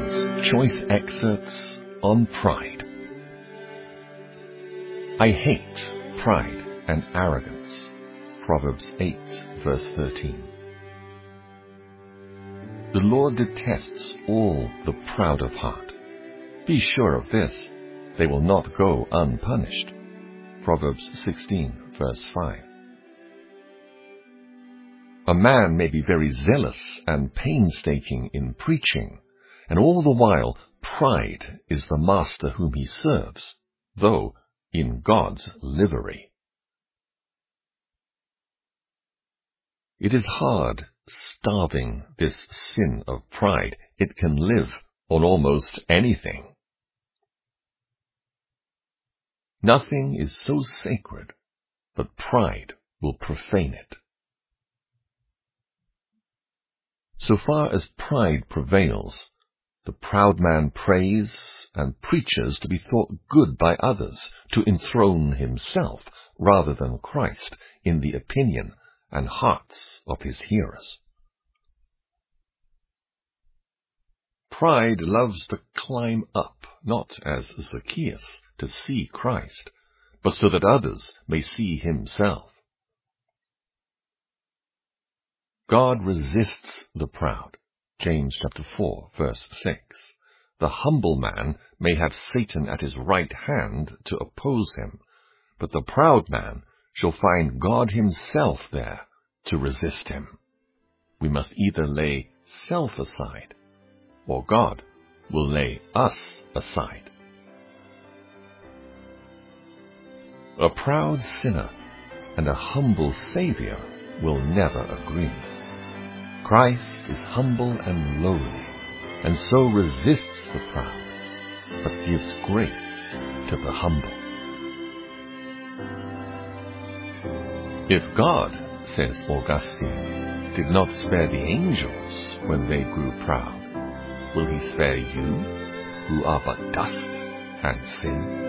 Augustine, choice excerpts on pride. I hate pride and arrogance. Proverbs 8, verse 13. The Lord detests all the proud of heart. Be sure of this, they will not go unpunished. Proverbs 16, verse 5. A man may be very zealous and painstaking in preaching, and all the while pride is the master whom he serves, though in God's livery. It is hard starving this sin of pride. It can live on almost anything. Nothing is so sacred, but pride will profane it. So far as pride prevails, the proud man prays and preaches to be thought good by others, to enthrone himself rather than Christ in the opinion and hearts of his hearers. Pride loves to climb up, not as Zacchaeus, to see Christ, but so that others may see himself. God resists the proud. James chapter 4, verse 6. The humble man may have Satan at his right hand to oppose him, but the proud man shall find God himself there to resist him. We must either lay self aside, or God will lay us aside. A proud sinner and a humble Savior will never agree. Christ is humble and lowly, and so resists the proud, but gives grace to the humble. If God, says Augustine, did not spare the angels when they grew proud, will he spare you, who are but dust and sin?